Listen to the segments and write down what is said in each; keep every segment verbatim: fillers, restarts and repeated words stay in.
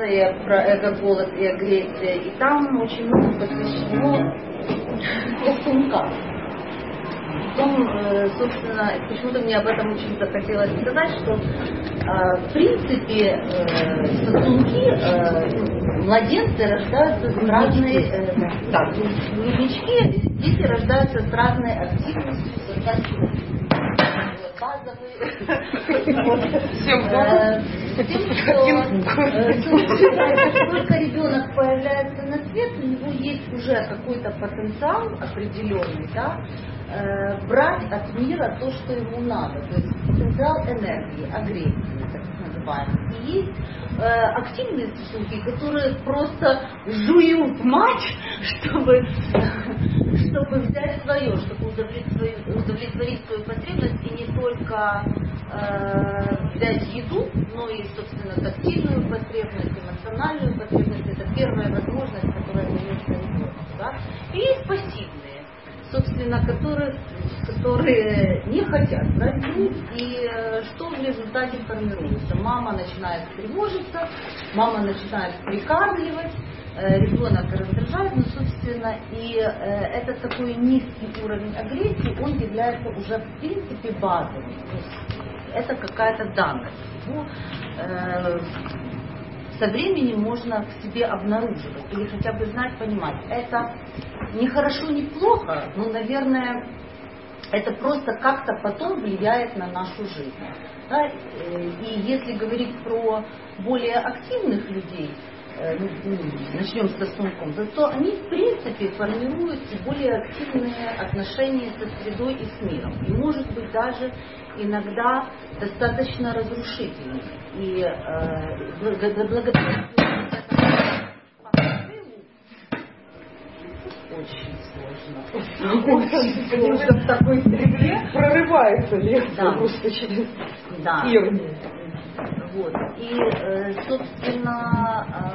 лекция про эго-голод и агрессия, и там очень много посвящено рисункам. Потом, собственно, почему-то мне об этом очень захотелось сказать, что в принципе сосунки, младенцы рождаются с разной, да, груднички, дети рождаются с разной активностью, достаточно базовые. Всем как только ребенок появляется на свет, у него есть уже какой-то потенциал определенный, да, брать от мира то, что ему надо. То есть потенциал энергии, агрессии, так называемый. И есть э, активные сосунки, которые просто жуют мать, чтобы, чтобы взять свое, чтобы удовлетворить, удовлетворить свою потребность, и не только э, взять еду, но и, собственно, тактильную потребность, эмоциональную потребность. Это первая возможность, которая дается ребенку. Да? И есть пассивные, собственно, которые, которые не хотят брать грудь, и э, что в результате формируется? Мама начинает тревожиться, мама начинает прикармливать, э, ребенок раздражает, но, собственно, и э, этот такой низкий уровень агрессии, он является уже, в принципе, базовым. То есть это какая-то данность. Ну, э, со временем можно в себе обнаруживать или хотя бы знать, понимать. Это не хорошо, не плохо, но, наверное, это просто как-то потом влияет на нашу жизнь. Да? И если говорить про более активных людей, начнем с сосунком, то они, в принципе, формируют более активные отношения со средой и с миром. И, может быть, даже иногда достаточно разрушительными. И э, благодаря очень сложно. Очень сложно в такой среде. Прорывается лекция просто через эфир. Вот. И, э, собственно,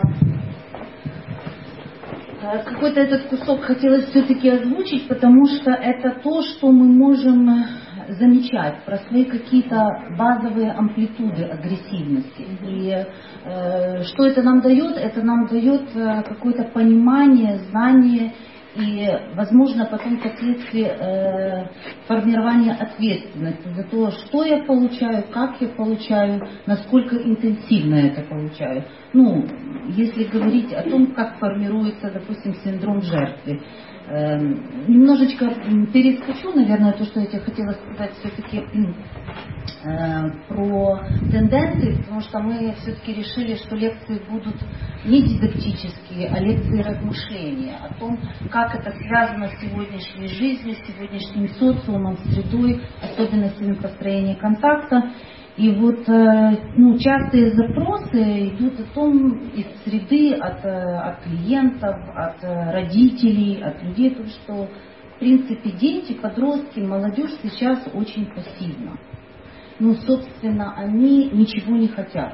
э, какой-то этот кусок хотелось все-таки озвучить, потому что это то, что мы можем замечать про свои какие-то базовые амплитуды агрессивности. И э, что это нам дает? Это нам дает э, какое-то понимание, знание и, возможно, потом впоследствии э, формирование ответственности за то, что я получаю, как я получаю, насколько интенсивно я это получаю. Ну, если говорить о том, как формируется, допустим, синдром жертвы. Э, немножечко перескочу, наверное, то, что я тебе хотела сказать все-таки э, про тенденции, потому что мы все-таки решили, что лекции будут не дидактические, а лекции размышления о том, как это связано с сегодняшней жизнью, с сегодняшним социумом, средой, особенностями построения контакта. И вот ну, частые запросы идут о том из среды, от, от клиентов, от родителей, от людей, то, что в принципе дети, подростки, молодежь сейчас очень пассивна. Ну, собственно, они ничего не хотят.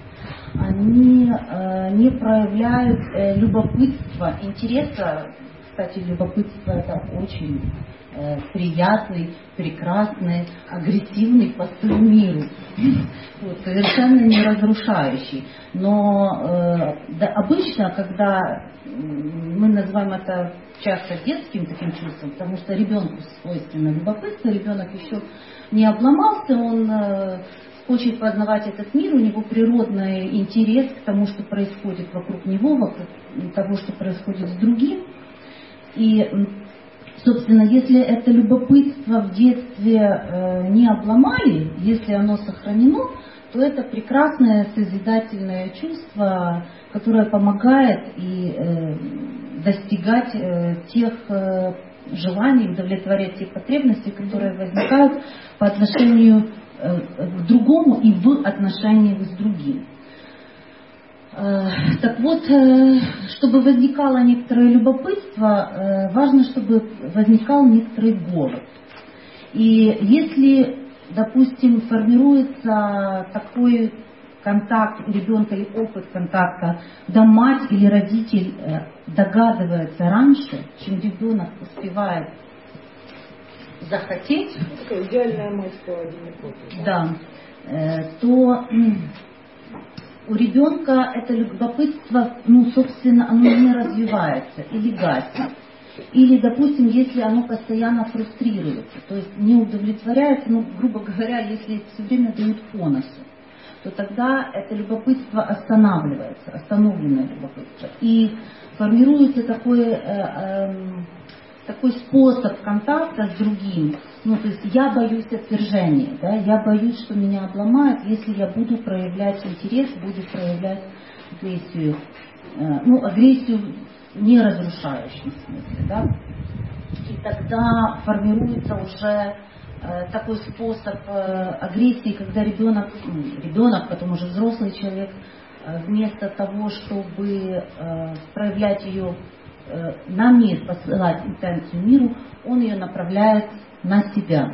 Они э, не проявляют э, любопытства, интереса. Кстати, любопытство это очень э, приятный, прекрасный, агрессивный посыл миру. Вот, совершенно не разрушающий. Но э, да, обычно, когда мы называем это часто детским таким чувством, потому что ребенку свойственно любопытство, ребенок еще не обломался, он э, хочет познавать этот мир, у него природный интерес к тому, что происходит вокруг него, вокруг того, что происходит с другим. И, собственно, если это любопытство в детстве э, не обломали, если оно сохранено, то это прекрасное созидательное чувство, которое помогает и э, достигать э, тех э, желаний, удовлетворять те потребности, которые возникают по отношению к другому и в отношениях с другим. Так вот, чтобы возникало некоторое любопытство, важно, чтобы возникал некоторый голод. И если, допустим, формируется такой контакт у ребенка или опыт контакта, когда мать или родитель догадывается раньше, чем ребенок успевает захотеть, такая идеальная мать в холодильник. да, то у ребенка это любопытство, ну, собственно, оно не развивается или гаснет. Или, допустим, если оно постоянно фрустрируется, то есть не удовлетворяется, ну, грубо говоря, если все время дают по носу, то тогда это любопытство останавливается, остановленное любопытство. И формируется такой, э, э, такой способ контакта с другим. Ну, то есть я боюсь отвержения, да, я боюсь, что меня обломают, если я буду проявлять интерес, буду проявлять агрессию. Э, ну, агрессию не разрушающем смысле, да, и тогда формируется уже э, такой способ э, агрессии, когда ребенок, ну, ребенок, потом уже взрослый человек, э, вместо того, чтобы э, проявлять ее э, на мир, посылать интенцию миру, он ее направляет на себя.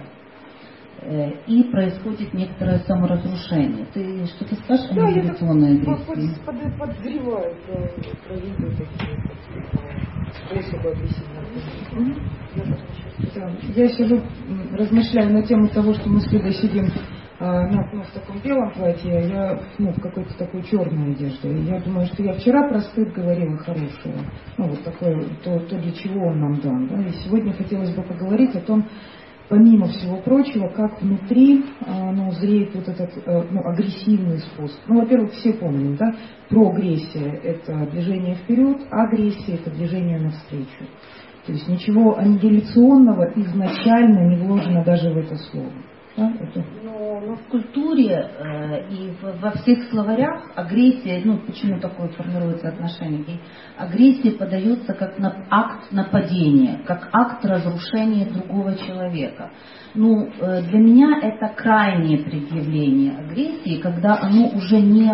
И происходит некоторое саморазрушение. Ты что-то скажешь о да, негативной агрессии? Под, под, подозреваю про, про видео такие способы агрессивной агрессии. Я сижу, размышляю на тему того, что мы с Людой сидим а, ну, ну, в таком белом платье, а я ну, в какой-то такой черной одежде. И я думаю, что я вчера про стыд говорила хорошее. Ну, вот такое, то, то для чего он нам дан. Да? И сегодня хотелось бы поговорить о том, помимо всего прочего, как внутри ну, зреет вот этот ну, агрессивный способ. Ну, во-первых, все помним, да, прогрессия – это движение вперед, агрессия – это движение навстречу. То есть ничего аннигиляционного изначально не вложено даже в это слово. Да? Это... Но, но в культуре э, и в, во всех словарях агрессия, ну почему такое формируется отношение, и агрессия подается как на, акт нападения, как акт разрушения другого человека. Ну, э, для меня это крайнее предъявление агрессии, когда оно уже не,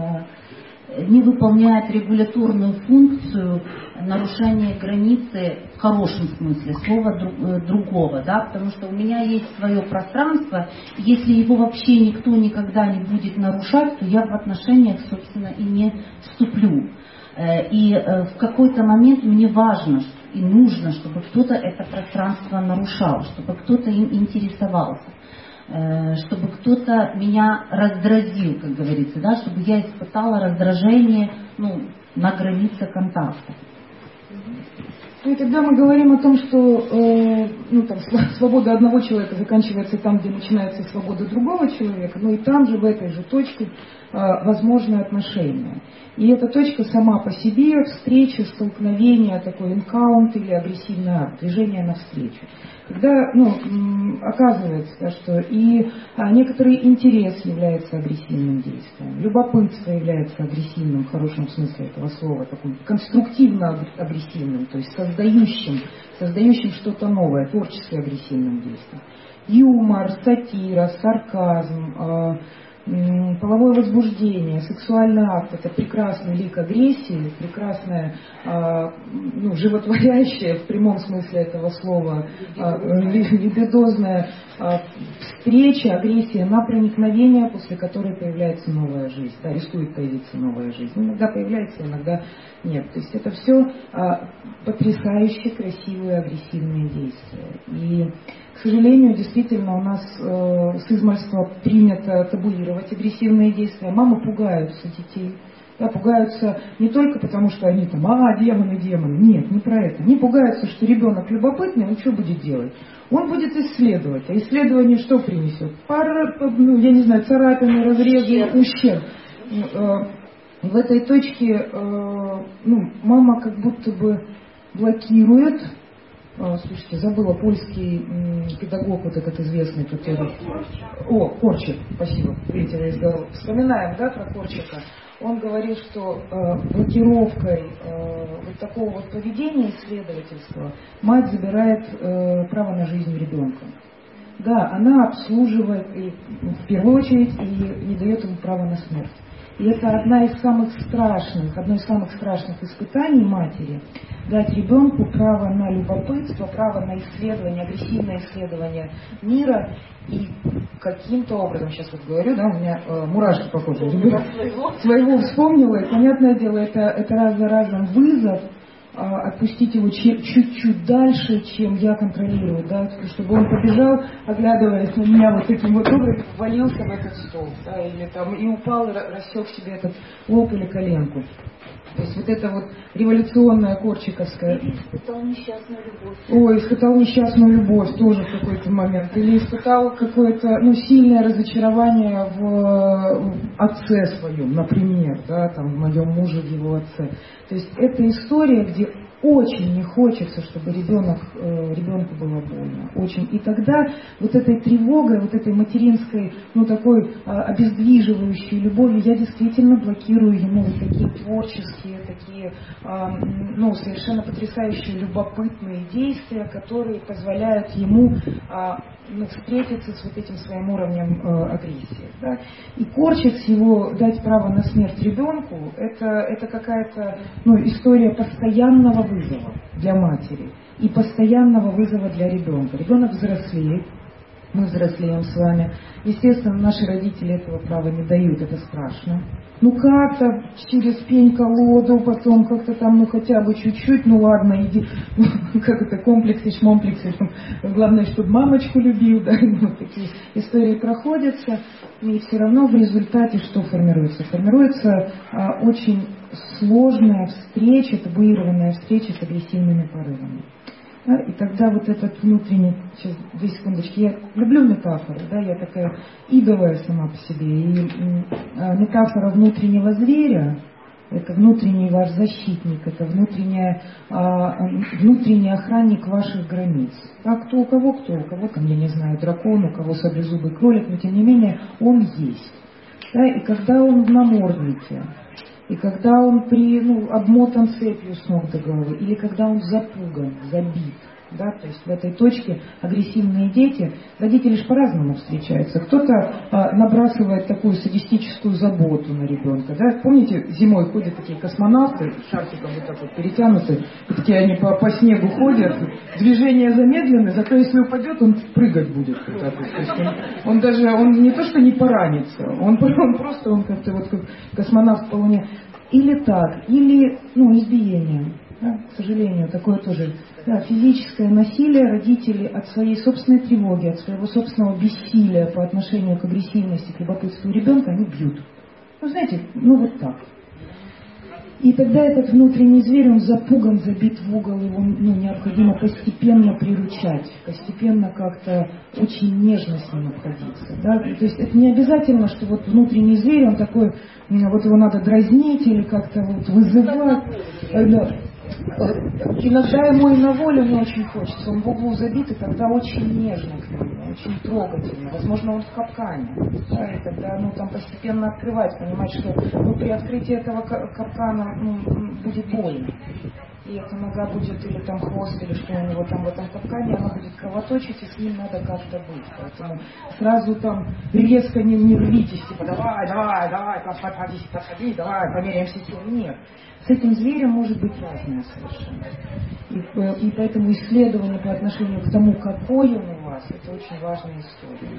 э, не выполняет регуляторную функцию нарушения границы в хорошем смысле слова друг, другого, да, потому что у меня есть свое пространство, если его вообще никто никогда не будет нарушать, то я в отношениях, собственно, и не вступлю. И в какой-то момент мне важно и нужно, чтобы кто-то это пространство нарушал, чтобы кто-то им интересовался, чтобы кто-то меня раздразил, как говорится, да, чтобы я испытала раздражение, ну, на границе контакта. Ну и тогда мы говорим о том, что э, ну, там, свобода одного человека заканчивается там, где начинается свобода другого человека, но и там же, в этой же точке, э, возможны отношения. И эта точка сама по себе, встреча, столкновение, такой энкаунт или агрессивный акт, движение навстречу. Когда ну, оказывается, да, что и а, некоторый интерес является агрессивным действием, любопытство является агрессивным, в хорошем смысле этого слова, таким конструктивно-агрессивным, то есть создающим, создающим что-то новое, творчески агрессивным действием. Юмор, сатира, сарказм, э, половое возбуждение, сексуальный акт – это прекрасный лик агрессии, прекрасная, э, ну, животворящая в прямом смысле этого слова, э, либидозная э, встреча, агрессия на проникновение, после которой появляется новая жизнь, да, рискует появиться новая жизнь. Иногда появляется, иногда нет. То есть это все э, потрясающе красивые агрессивные действия. И, к сожалению, действительно у нас э, с измальства принято табуировать агрессивные действия. Мамы пугаются детей. Да, пугаются не только потому, что они там, а, демоны, демоны. Нет, не про это. Они пугаются, что ребенок любопытный, он что будет делать? Он будет исследовать. А исследование что принесет? Пара, ну, я не знаю, царапины, разрезы, ущерб. В этой точке э, ну, мама как будто бы блокирует. Слушайте, забыла, польский м, педагог, вот этот известный, который... О, Корчик, спасибо, видите, я сказала. Вспоминаем, да, про Корчика. Он говорил, что э, блокировкой э, вот такого вот поведения исследовательского мать забирает э, право на жизнь ребенка. Да, она обслуживает, и, в первую очередь, и не дает ему право на смерть. И это одна из самых страшных, одно из самых страшных испытаний матери – дать ребенку право на любопытство, право на исследование, агрессивное исследование мира. И каким-то образом, сейчас вот говорю, да, у меня э, мурашки по коже, своего. своего вспомнила, и, понятное дело, это, это раз за разом вызов отпустить его чуть-чуть дальше, чем я контролирую, да, чтобы он побежал, оглядываясь на меня вот таким вот образом, ввалился в этот стол, да, или там и упал, и рассек себе этот лоб или коленку. То есть вот это вот революционная корчиковская... Или испытал несчастную любовь. Ой, испытал несчастную любовь тоже в какой-то момент. Или испытал какое-то, ну, сильное разочарование в отце своем, например, да, там, в моем муже, в его отце. То есть это история, где очень не хочется, чтобы ребенок, э, ребенку было больно. Очень. И тогда вот этой тревогой, вот этой материнской, ну, такой э, обездвиживающей любовью я действительно блокирую ему вот такие творческие, такие, э, ну, совершенно потрясающие, любопытные действия, которые позволяют ему э, ну, встретиться с вот этим своим уровнем э, агрессии. Да? И корчить его, дать право на смерть ребенку, это, это какая-то, ну, история постоянного вызова для матери и постоянного вызова для ребенка. Ребенок взрослеет, мы взрослеем с вами. Естественно, наши родители этого права не дают, это страшно. Ну как-то через пень-колоду, потом как-то там, ну хотя бы чуть-чуть, ну ладно, иди, ну, как это, комплексы, шмомплексы, главное, чтобы мамочку любил, да, ну, такие истории проходятся, и все равно в результате что формируется? Формируется а, очень сложная встреча, табуированная встреча с агрессивными порывами. Да, и тогда вот этот внутренний, сейчас, две секундочки, я люблю метафоры, да, я такая идовая сама по себе, и а, метафора внутреннего зверя, это внутренний ваш защитник, это внутренняя, а, внутренний охранник ваших границ. А кто у кого, кто у кого, там, я не знаю, дракон, у кого саблезубый кролик, но тем не менее он есть. Да, и когда он в наморднике, и когда он при, ну, обмотан цепью с ног до головы, или когда он запуган, забит, да, то есть в этой точке агрессивные дети, родители же по-разному встречаются. Кто-то а, набрасывает такую садистическую заботу на ребенка, да, помните, зимой ходят такие космонавты, шарфиком вот так вот перетянуты, и такие они по, по снегу ходят, движения замедлены, зато если упадет, он прыгать будет. Вот так вот. То есть он, он даже, он не то что не поранится, он, он просто, он как-то вот как космонавт по Луне. Или так, или, ну, избиение. Да, к сожалению, такое тоже. Да, физическое насилие родители от своей собственной тревоги, от своего собственного бессилия по отношению к агрессивности, к любопытству ребенка, они бьют. Ну, знаете, ну вот так. И тогда этот внутренний зверь, он запуган, забит в угол, его, ну, необходимо постепенно приручать, постепенно как-то очень нежно с ним обходиться. Да? То есть это не обязательно, что вот внутренний зверь, он такой, вот его надо дразнить или как-то вот вызывать. Да. Иногда ему и на волю не очень хочется, он в углу забит, и тогда очень нежно к нему, очень трогательно. Возможно, он в капкане. Да, и тогда, ну, там постепенно открывать, понимать, что, ну, при открытии этого капкана, ну, будет больно. И эта нога будет, или там хвост, или что у него там в этом капкане, она будет кровоточить, и с ним надо как-то быть. Поэтому сразу там резко не, не рвитесь, типа, давай, давай, давай, подходи, подходи, давай, померяемся силы. Нет. С этим зверем может быть разное совершенно. И, и поэтому исследование по отношению к тому, какой он у вас, это очень важная история.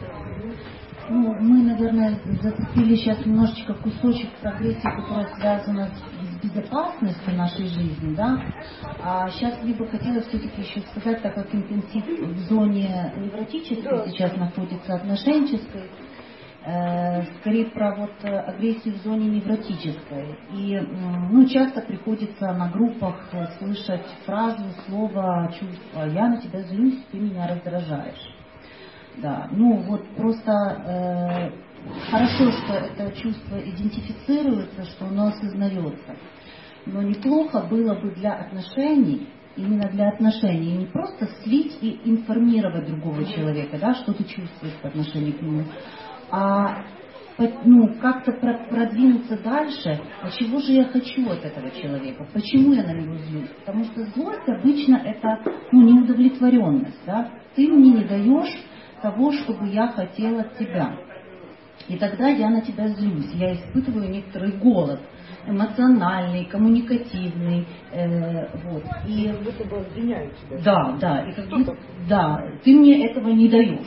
Ну, мы, наверное, зацепили сейчас немножечко кусочек прогрессии, которая связана с безопасностью нашей жизни, да. А сейчас либо хотела все-таки еще сказать, так как интенсив в зоне невротической сейчас находится, отношенческой, э, скорее про вот агрессию в зоне невротической. И, ну, часто приходится на группах слышать фразу, слово, чувство: «Я на тебя злюсь, ты меня раздражаешь». Да, ну вот просто э, хорошо, что это чувство идентифицируется, что оно осознается. Но неплохо было бы для отношений, именно для отношений, не просто слить и информировать другого человека, да, что ты чувствуешь по отношению к нему, а, ну, как-то продвинуться дальше, а чего же я хочу от этого человека, почему я на него злюсь. Потому что злость обычно это, ну, неудовлетворенность, да, ты мне не даешь того, чтобы я хотела от тебя. И тогда я на тебя злюсь, я испытываю некоторый голод, эмоциональный, коммуникативный, э, вот. И как будто бы обвиняют тебя. Да, да, и как будто, да, ты мне этого не даешь.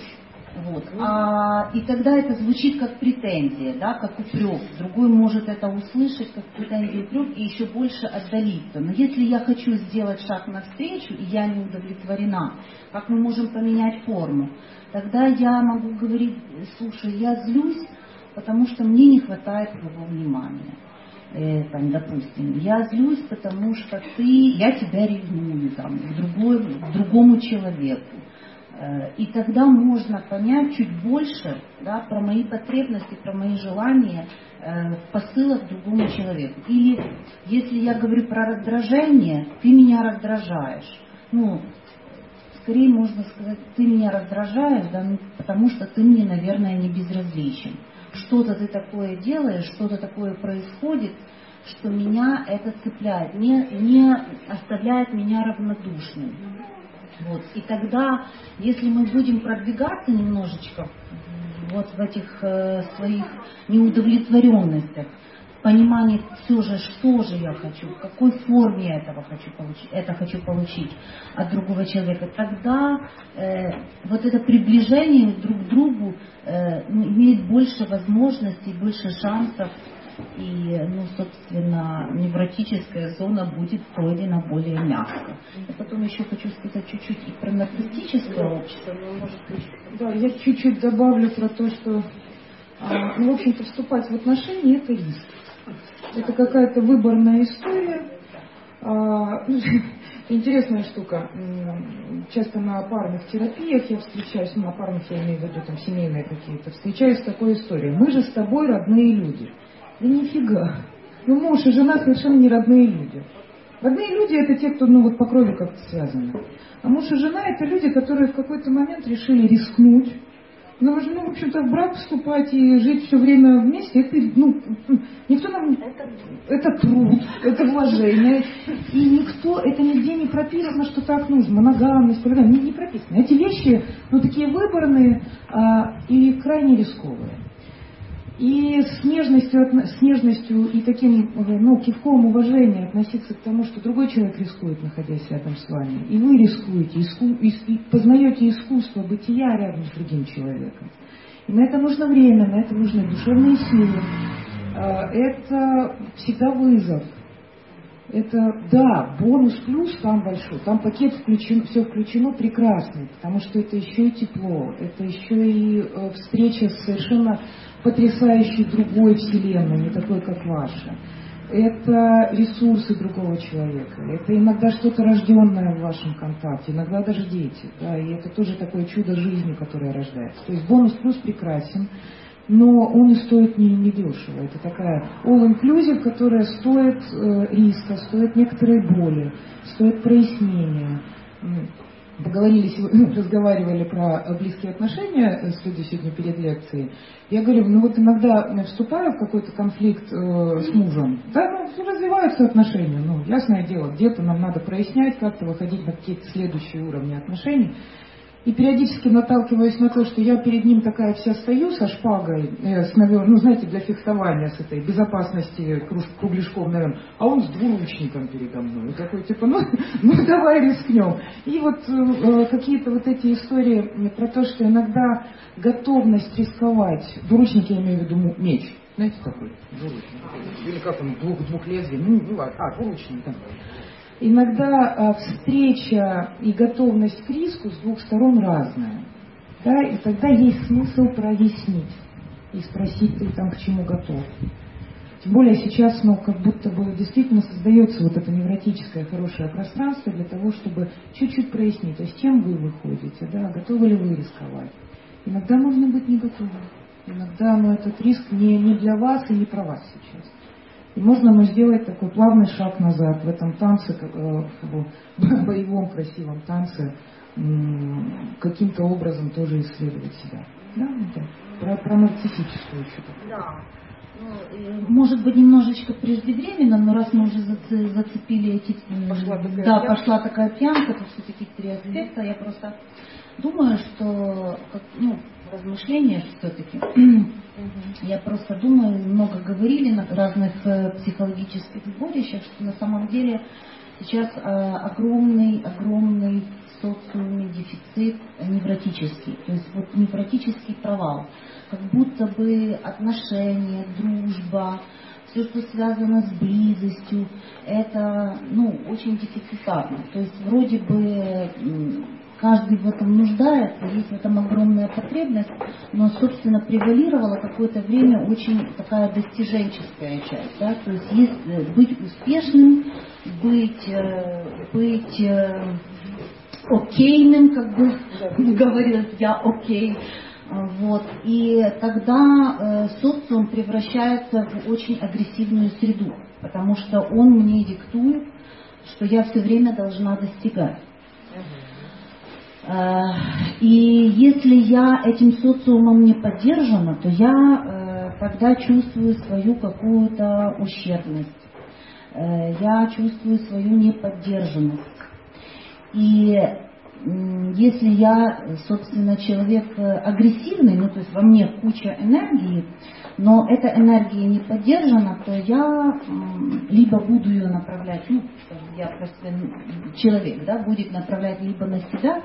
Вот. А, и тогда это звучит как претензия, да, как упрек. Другой может это услышать как претензию, упрек и еще больше отдалиться. Но если я хочу сделать шаг навстречу, и я не удовлетворена, как мы можем поменять форму? Тогда я могу говорить: слушай, я злюсь, потому что мне не хватает твоего внимания. Э, там, допустим, я злюсь, потому что ты, я тебя ревную там, к, другой, к другому человеку. И тогда можно понять чуть больше, да, про мои потребности, про мои желания э, в посылах другому человеку. Или если я говорю про раздражение, ты меня раздражаешь. Ну, скорее можно сказать, ты меня раздражаешь, да, ну, потому что ты мне, наверное, не безразличен. Что-то ты такое делаешь, что-то такое происходит, что меня это цепляет, не, не оставляет меня равнодушным. Вот. И тогда, если мы будем продвигаться немножечко вот в этих э, своих неудовлетворенностях, понимании все же, что же я хочу, в какой форме я этого хочу получить, это хочу получить от другого человека, тогда э, вот это приближение друг к другу э, ну, имеет больше возможностей, больше шансов. И, ну, собственно, невротическая зона будет пройдена более мягко. И потом еще хочу сказать чуть-чуть и про нарциссическое общество. Да, я чуть-чуть добавлю про то, что, ну, в общем-то, вступать в отношения – это риск. Это какая-то выборная история. Интересная штука. Часто на парных терапиях я встречаюсь, ну, на парных я имею в виду там семейные какие-то, встречаюсь с такой историей. Мы же с тобой родные люди. Да нифига. Ну, муж и жена совершенно не родные люди. Родные люди – это те, кто, ну, вот по крови как-то связаны. А муж и жена – это люди, которые в какой-то момент решили рискнуть. Ну, мы же, ну, в общем-то, в брак вступать и жить все время вместе, это, ну, никто нам... Это, это труд, это вложение. И никто, это нигде не прописано, что так нужно. Моногамность, не, не прописано. Эти вещи, ну, такие выборные а, и крайне рисковые. И с нежностью, с нежностью и таким, ну, кивком уважения относиться к тому, что другой человек рискует, находясь рядом с вами. И вы рискуете, иску, и познаете искусство бытия рядом с другим человеком. И на это нужно время, на это нужны душевные силы. Это всегда вызов. Это, да, бонус плюс там большой, там пакет включен, все включено прекрасный, потому что это еще и тепло, это еще и э, встреча с совершенно потрясающей другой вселенной, не такой, как ваша. Это ресурсы другого человека, это иногда что-то рожденное в вашем контакте, иногда даже дети, да, и это тоже такое чудо жизни, которое рождается. То есть бонус плюс прекрасен. Но он и стоит не, не дешево. Это такая all-inclusive, которая стоит э, риска, стоит некоторой боли, стоит прояснения. Поговорили, разговаривали про близкие отношения с людьми сегодня перед лекцией. Я говорю, ну вот иногда вступаю в какой-то конфликт э, с мужем, да, ну, развиваются отношения, ну, ясное дело, где-то нам надо прояснять, как-то выходить на какие-то следующие уровни отношений. И периодически наталкиваюсь на то, что я перед ним такая вся стою со шпагой, э, с, ну, знаете, для фехтования с этой безопасности кругляшком, наверное, а он с двуручником передо мной. И такой, типа, ну, ну давай рискнем. И вот э, какие-то вот эти истории про то, что иногда готовность рисковать, двуручник я имею в виду меч, знаете, такой, двуручник, или как он, двух, двух лезвий, ну, ну ладно, а, двуручник, да. Иногда а, встреча и готовность к риску с двух сторон разная. Да, и тогда есть смысл прояснить и спросить, ты там к чему готов. Тем более сейчас, ну, как будто бы действительно создается вот это невротическое хорошее пространство для того, чтобы чуть-чуть прояснить, то есть чем вы выходите, да, готовы ли вы рисковать. Иногда можно быть не готовым. Иногда, ну, этот риск не, не для вас и не про вас сейчас. И можно, ну, сделать такой плавный шаг назад в этом танце, в боевом красивом танце, каким-то образом тоже исследовать себя. Да, да. Про, про нарциссическую что-то. Да. Ну, может быть, немножечко преждевременно, но раз мы уже зацепили эти... Пошла такая да, пьянка. пошла такая пьянка, то все-таки три аспекта. Я просто думаю, что, ну, размышления все-таки. Я просто думаю, много говорили на разных психологических сборищах, что на самом деле сейчас огромный, огромный в социуме дефицит невротический. То есть вот невротический провал. Как будто бы отношения, дружба, все, что связано с близостью, это ну, очень дефицитарно. То есть вроде бы каждый в этом нуждается, есть в этом огромная потребность, но, собственно, превалировала какое-то время очень такая достиженческая часть. Да? То есть, есть быть успешным, быть, быть окейным, как бы говорилось, я окей. Вот. И тогда э, социум превращается в очень агрессивную среду, потому что он мне диктует, что я все время должна достигать. Э, и если я этим социумом не поддержана, то я э, тогда чувствую свою какую-то ущербность, э, я чувствую свою неподдержанность. И если я, собственно, человек агрессивный, ну, то есть во мне куча энергии, но эта энергия не поддержана, то я либо буду ее направлять, ну, я просто человек, да, будет направлять либо на себя,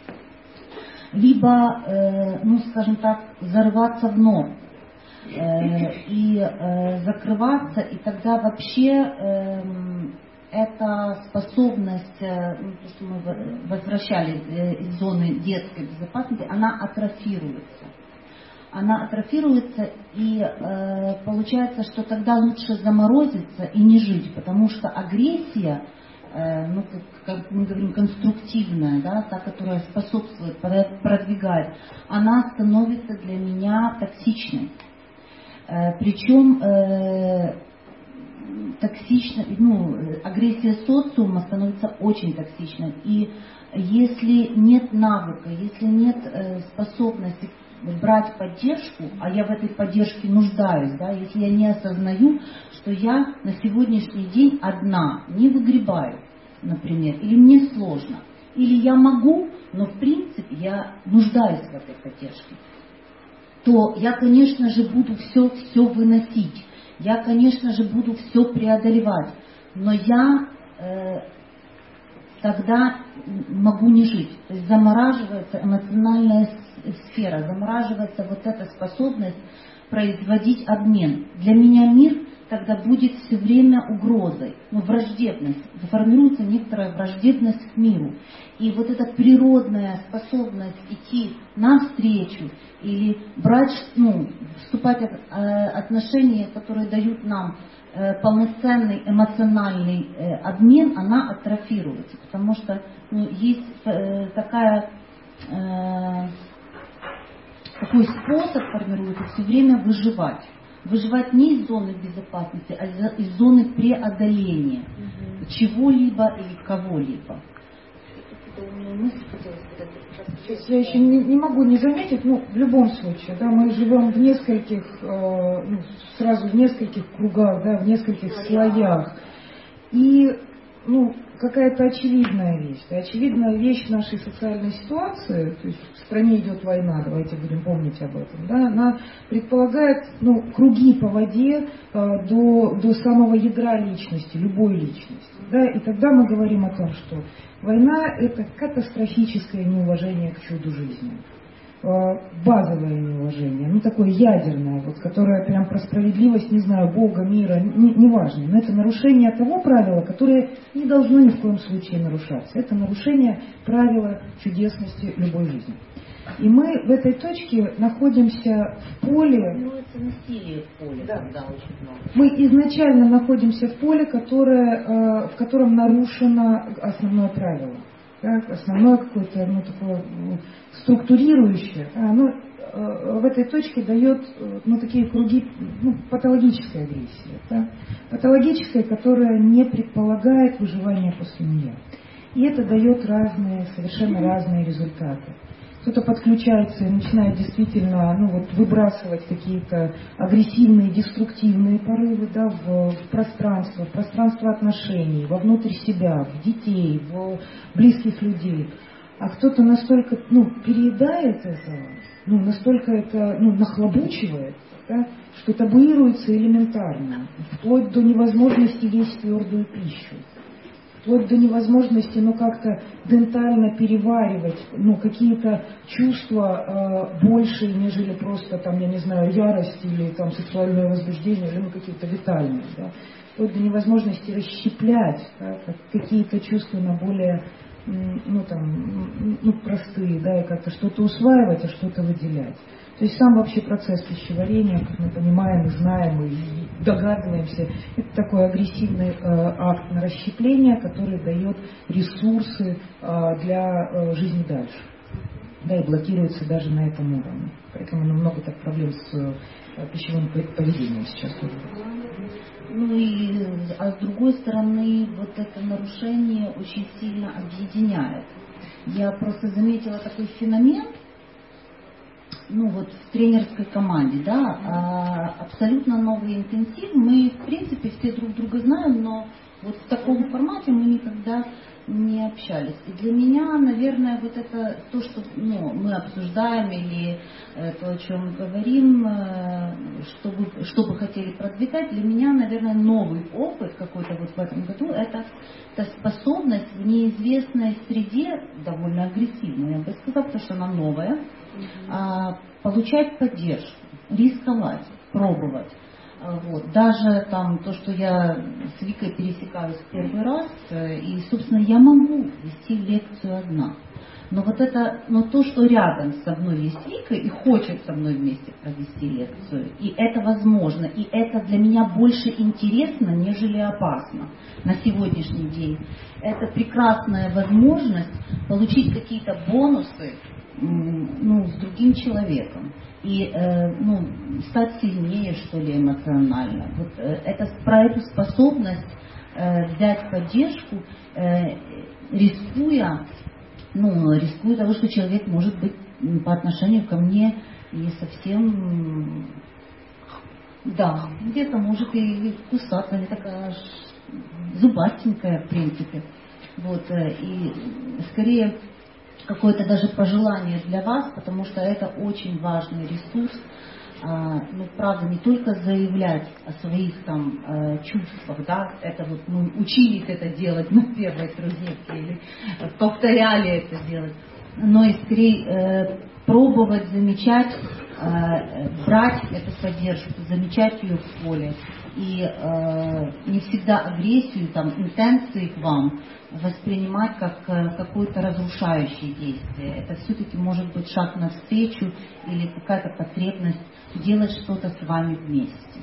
либо, э, ну, скажем так, зарываться в норм э, и э, закрываться, и тогда вообще э, эта способность, ну, то, что мы возвращали из зоны детской безопасности, она атрофируется. Она атрофируется, и э, получается, что тогда лучше заморозиться и не жить, потому что агрессия, э, ну, как, как мы говорим, конструктивная, да, та, которая способствует, продвигает, она становится для меня токсичной. Э, причем э, токсично, ну, агрессия социума становится очень токсичной. И если нет навыка, если нет э, способности брать поддержку, а я в этой поддержке нуждаюсь, да, если я не осознаю, что я на сегодняшний день одна, не выгребаю, например, или мне сложно, или я могу, но в принципе я нуждаюсь в этой поддержке, то я, конечно же, буду все, все выносить. Я, конечно же, буду все преодолевать, но я э, тогда могу не жить. То есть замораживается эмоциональная сфера, замораживается вот эта способность производить обмен. Для меня мир тогда будет все время угрозой, ну, враждебность. Формируется некоторая враждебность к миру. И вот эта природная способность идти навстречу или брать, ну, вступать в отношения, которые дают нам полноценный эмоциональный обмен, она атрофируется. Потому что ну, есть такая, такой способ формируется все время выживать. Выживать не из зоны безопасности, а из зоны преодоления угу. чего-либо или кого-либо. Я еще не, не могу не заметить, ну, в любом случае, да, мы живем в нескольких, э, ну, сразу в нескольких кругах, да, в нескольких слоях. И, ну, какая-то очевидная вещь. Да, очевидная вещь нашей социальной ситуации, то есть в стране идет война, давайте будем помнить об этом, да, она предполагает, ну, круги по воде э, до, до самого ядра личности, любой личности. Да, и тогда мы говорим о том, что война – это катастрофическое неуважение к чуду жизни. Базовое неуважение, ну такое ядерное, вот, которое прям про справедливость, не знаю, Бога, мира, не, не важно. Но это нарушение того правила, которое не должно ни в коем случае нарушаться. Это нарушение правила чудесности любой жизни. И мы в этой точке находимся в поле... Ну, это насилие в поле, да, да, очень много. Мы изначально находимся в поле, которое, в котором нарушено основное правило. Да, основное какое-то, ну, такое ну, структурирующее, оно э, в этой точке дает ну, такие круги ну, патологической агрессии. Да? Патологической, которая не предполагает выживания после нее. И это дает разные, совершенно разные результаты. Кто-то подключается и начинает действительно ну, вот, выбрасывать какие-то агрессивные, деструктивные порывы да, в, в пространство, в пространство отношений, вовнутрь себя, в детей, в близких людей. А кто-то настолько ну, переедает этого, ну, настолько это ну, нахлобучивает, да, что табуируется элементарно, вплоть до невозможности есть твердую пищу, вплоть до невозможности ну, как-то дентально переваривать ну, какие-то чувства э, большие, нежели просто, там, я не знаю, ярость или там, сексуальное возбуждение, или ну, какие-то витальные. Да, вплоть до невозможности расщеплять да, какие-то чувства на более ну, там, ну, простые, да, и как-то что-то усваивать, а что-то выделять. То есть сам вообще процесс пищеварения, как мы понимаем и знаем, и догадываемся, это такой агрессивный э, акт на расщепление, который дает ресурсы э, для э, жизни дальше. Да, и блокируется даже на этом уровне. Поэтому ну, много так проблем с э, пищевым поведением сейчас. Ну и а с другой стороны, вот это нарушение очень сильно объединяет. Я просто заметила такой феномен, ну вот в тренерской команде, да, а, абсолютно новый интенсив. Мы, в принципе, все друг друга знаем, но вот в таком формате мы никогда не общались. И для меня, наверное, вот это то, что ну, мы обсуждаем или э, то, о чем мы говорим, э, что, бы, что бы хотели продвигать, для меня, наверное, новый опыт какой-то вот в этом году, это, это способность в неизвестной среде, довольно агрессивной, я бы сказала, потому что она новая, а, получать поддержку, рисковать, пробовать. Вот. Даже там то, что я с Викой пересекаюсь в первый раз, и, собственно, я могу вести лекцию одна. Но вот это, но то, что рядом со мной есть Вика и хочет со мной вместе провести лекцию, и это возможно, и это для меня больше интересно, нежели опасно на сегодняшний день. Это прекрасная возможность получить какие-то бонусы ну, с другим человеком. И э, ну, стать сильнее, что ли, эмоционально. Вот, э, это про эту способность э, взять поддержку, э, рискуя, ну, рискуя того, что человек может быть по отношению ко мне не совсем, да, где-то может и кусаться, не такая зубастенькая, в принципе. Вот, э, и скорее какое-то даже пожелание для вас, потому что это очень важный ресурс, а, ну, правда, не только заявлять о своих там э, чувствах, да, это вот мы учились это делать на первой трехдневке или повторяли это делать, но и скорее э, пробовать замечать, э, брать эту поддержку, замечать ее в поле, и э, не всегда агрессию, там, интенции к вам воспринимать как какое-то разрушающее действие. Это все-таки может быть шаг навстречу или какая-то потребность делать что-то с вами вместе.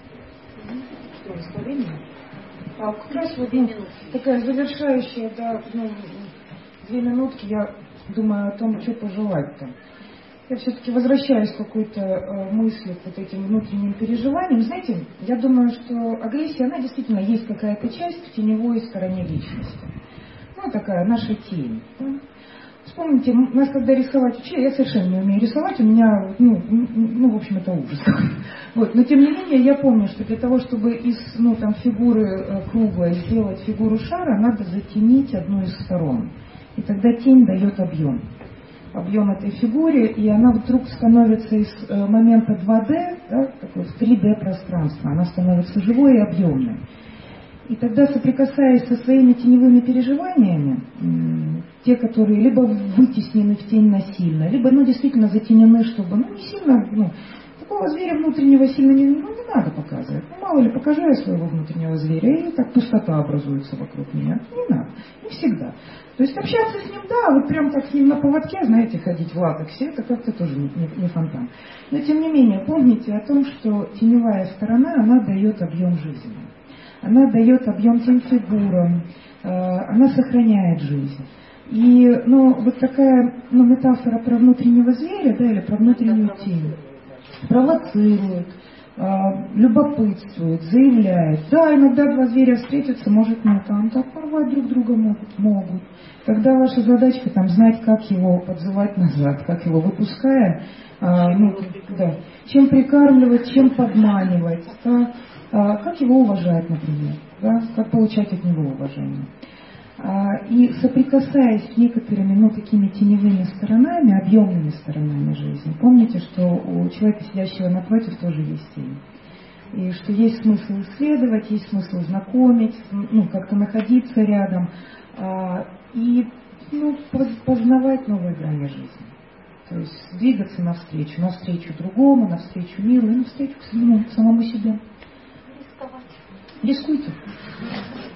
А как раз вот ну, такая завершающая, да, ну, две минутки, я думаю о том, что пожелать-то. Я все-таки возвращаюсь к какой-то э, мысли, к вот этим внутренним переживаниям. Знаете, я думаю, что агрессия, она действительно есть какая-то часть в теневой стороне личности. Ну, такая наша тень. Да? Вспомните, нас когда рисовать учили, я совершенно не умею рисовать, у меня, ну, ну в общем, это ужас. Вот. Но, тем не менее, я помню, что для того, чтобы из ну, там, фигуры э, круга сделать фигуру шара, надо затенить одну из сторон. И тогда тень дает объем. Объем этой фигуре, и она вдруг становится из э, момента два дэ, да, такой в три дэ пространство, она становится живой и объемной. И тогда, соприкасаясь со своими теневыми переживаниями, те, которые либо вытеснены в тень насильно, либо ну, действительно затенены, чтобы ну, не сильно, ну, такого зверя внутреннего сильно не, ну, не надо показывать. Ну, мало ли, покажу я своего внутреннего зверя, и так пустота образуется вокруг меня. Не надо, не всегда. То есть общаться с ним, да, вот прям так с ним на поводке, знаете, ходить в латексе, это как-то тоже не, не, не фонтан. Но тем не менее, помните о том, что теневая сторона, она дает объем жизни. Она дает объем тем фигурам, э, она сохраняет жизнь. И, ну, вот такая, ну, метафора про внутреннего зверя, да, или про внутреннюю тень, провоцирует, э, любопытствует, заявляет. Да, иногда два зверя встретятся, может, ну, там, так порвать друг друга могут, могут. Когда ваша задачка, там, знать, как его подзывать назад, как его выпуская, э, ну, да, чем прикармливать, чем подманивать, да, как его уважать, например, да? Как получать от него уважение. И соприкасаясь с некоторыми, ну, такими теневыми сторонами, объемными сторонами жизни, помните, что у человека, сидящего напротив, тоже есть тень. И что есть смысл исследовать, есть смысл знакомить, ну, как-то находиться рядом и, ну, познавать новые грани жизни. То есть двигаться навстречу, навстречу другому, навстречу миру и навстречу к самому, к самому себе. Рисковать. Рискуйте.